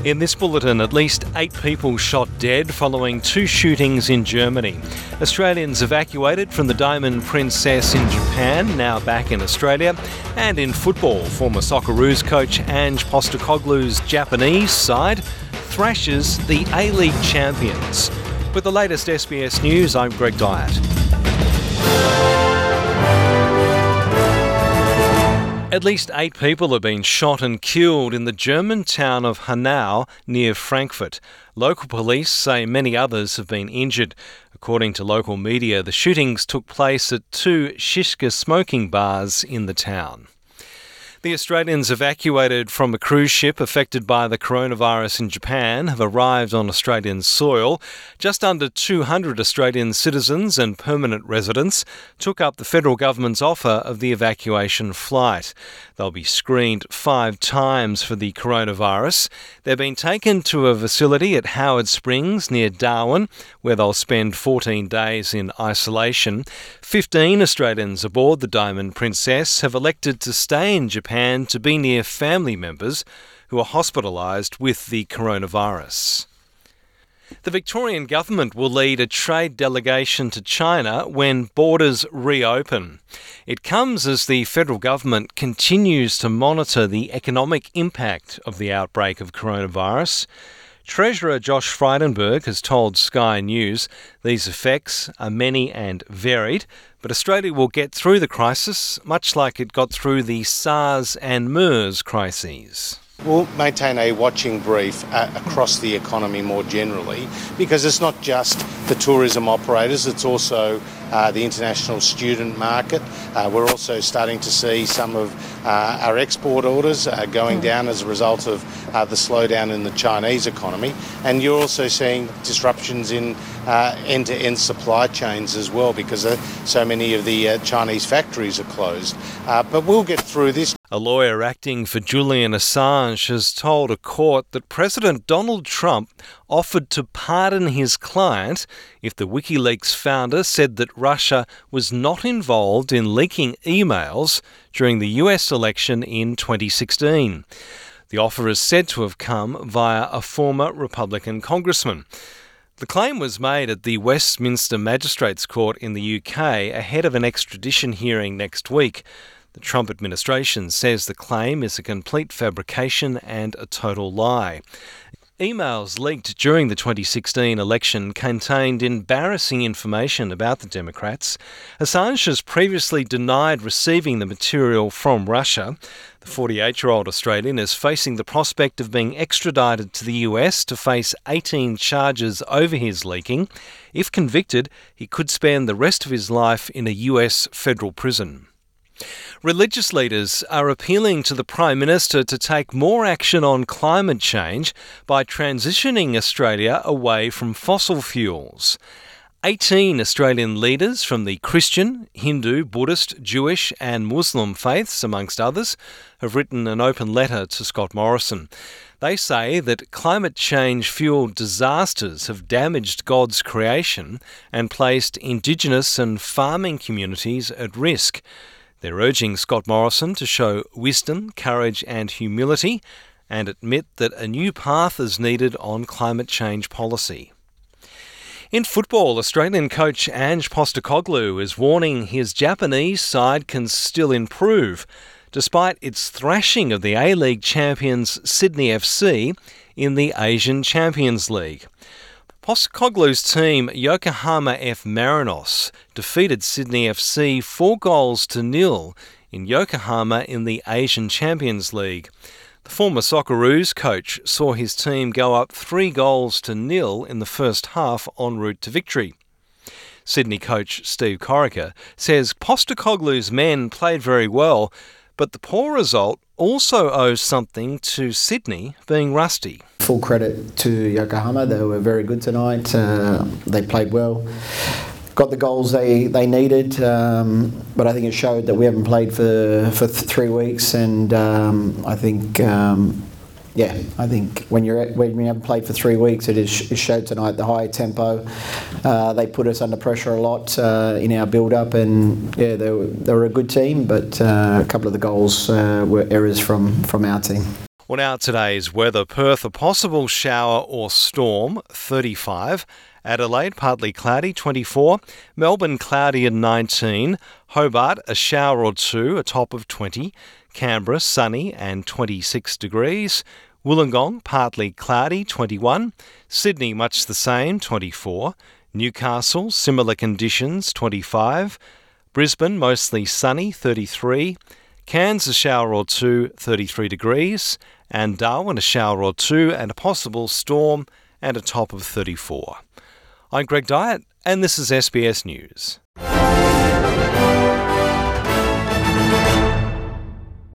In this bulletin, at least 8 people shot dead following 2 shootings in Germany. Australians evacuated from the Diamond Princess in Japan, now back in Australia. And in football, former Socceroos coach Ange Postecoglou's Japanese side thrashes the A-League champions. With the latest SBS News, I'm Greg Dyett. At least 8 people have been shot and killed in the German town of Hanau near Frankfurt. Local police say many others have been injured. According to local media, the shootings took place at 2 Shishka smoking bars in the town. The Australians evacuated from a cruise ship affected by the coronavirus in Japan have arrived on Australian soil. Just under 200 Australian citizens and permanent residents took up the federal government's offer of the evacuation flight. They'll be screened 5 times for the coronavirus. They've been taken to a facility at Howard Springs near Darwin, where they'll spend 14 days in isolation. 15 Australians aboard the Diamond Princess have elected to stay in Japan to be near family members who are hospitalised with the coronavirus. The Victorian government will lead a trade delegation to China when borders reopen. It comes as the federal government continues to monitor the economic impact of the outbreak of coronavirus. Treasurer Josh Frydenberg has told Sky News these effects are many and varied, but Australia will get through the crisis, much like it got through the SARS and MERS crises. We'll maintain a watching brief across the economy more generally, because it's not just the tourism operators, it's also the international student market. We're also starting to see some of our export orders going down as a result of the slowdown in the Chinese economy. And you're also seeing disruptions in end-to-end supply chains as well, because so many of the Chinese factories are closed. But we'll get through this. A lawyer acting for Julian Assange has told a court that President Donald Trump offered to pardon his client if the WikiLeaks founder said that Russia was not involved in leaking emails during the US election in 2016. The offer is said to have come via a former Republican congressman. The claim was made at the Westminster Magistrates Court in the UK ahead of an extradition hearing next week. The Trump administration says the claim is a complete fabrication and a total lie. Emails leaked during the 2016 election contained embarrassing information about the Democrats. Assange has previously denied receiving the material from Russia. The 48-year-old Australian is facing the prospect of being extradited to the US to face 18 charges over his leaking. If convicted, he could spend the rest of his life in a US federal prison. Religious leaders are appealing to the Prime Minister to take more action on climate change by transitioning Australia away from fossil fuels. 18 Australian leaders from the Christian, Hindu, Buddhist, Jewish and Muslim faiths, amongst others, have written an open letter to Scott Morrison. They say that climate change-fuelled disasters have damaged God's creation and placed Indigenous and farming communities at risk. They're urging Scott Morrison to show wisdom, courage and humility and admit that a new path is needed on climate change policy. In football, Australian coach Ange Postecoglou is warning his Japanese side can still improve, despite its thrashing of the A-League champions Sydney FC in the Asian Champions League. Postecoglou's team, Yokohama F. Marinos, defeated Sydney FC 4-0 in Yokohama in the Asian Champions League. The former Socceroos coach saw his team go up 3-0 in the first half en route to victory. Sydney coach Steve Corica says Postecoglou's men played very well, but the poor result also owes something to Sydney being rusty. Full credit to Yokohama. They were very good tonight. They played well. Got the goals they needed, but I think it showed that we haven't played for 3 weeks, and I think when you haven't played for 3 weeks, it showed tonight. The high tempo, they put us under pressure a lot in our build-up, and yeah, they were a good team, but a couple of the goals were errors from our team. Well, now today's weather. Perth, a possible shower or storm, 35. Adelaide, partly cloudy, 24. Melbourne, cloudy and 19. Hobart, a shower or two, a top of 20. Canberra, sunny and 26 degrees. Wollongong, partly cloudy, 21. Sydney, much the same, 24. Newcastle, similar conditions, 25. Brisbane, mostly sunny, 33. Cairns, a shower or two, 33 degrees. And Darwin, a shower or two and a possible storm and a top of 34. I'm Greg Dyett, and this is SBS News.